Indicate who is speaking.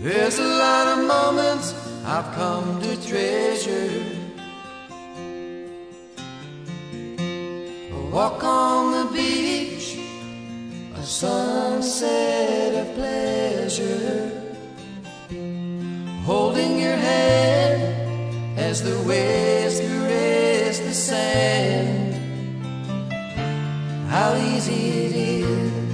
Speaker 1: There's a lot of moments I've come to treasure. A walk on the beach, a sunset of pleasure, holding your hand as the waves caress the sand. How easy it is